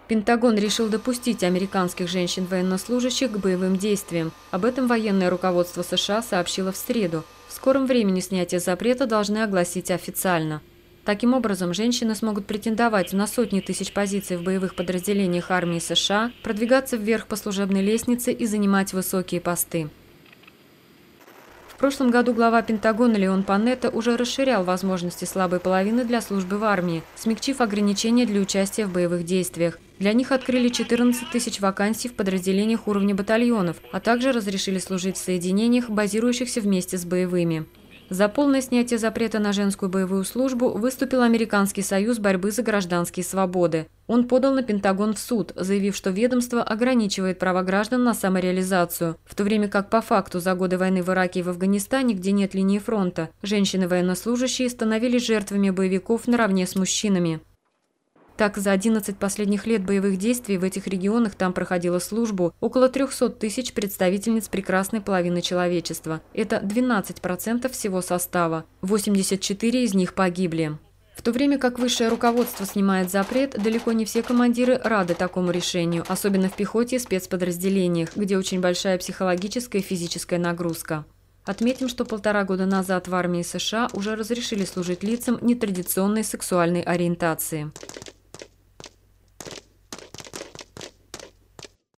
Пентагон решил допустить американских женщин-военнослужащих к боевым действиям. Об этом военное руководство США сообщило в среду. В скором времени снятие запрета должны огласить официально. Таким образом, женщины смогут претендовать на сотни тысяч позиций в боевых подразделениях армии США, продвигаться вверх по служебной лестнице и занимать высокие посты. В прошлом году глава Пентагона Леон Панетта уже расширял возможности слабой половины для службы в армии, смягчив ограничения для участия в боевых действиях. Для них открыли 14 тысяч вакансий в подразделениях уровня батальонов, а также разрешили служить в соединениях, базирующихся вместе с боевыми. За полное снятие запрета на женскую боевую службу выступил Американский союз борьбы за гражданские свободы. Он подал на Пентагон в суд, заявив, что ведомство ограничивает права граждан на самореализацию, в то время как по факту за годы войны в Ираке и в Афганистане, где нет линии фронта, женщины-военнослужащие становились жертвами боевиков наравне с мужчинами. Так, за 11 последних лет боевых действий в этих регионах там проходило службу около 300 тысяч представительниц прекрасной половины человечества. Это 12% всего состава. 84 из них погибли. В то время как высшее руководство снимает запрет, далеко не все командиры рады такому решению, особенно в пехоте и спецподразделениях, где очень большая психологическая и физическая нагрузка. Отметим, что 1,5 года назад в армии США уже разрешили служить лицам нетрадиционной сексуальной ориентации.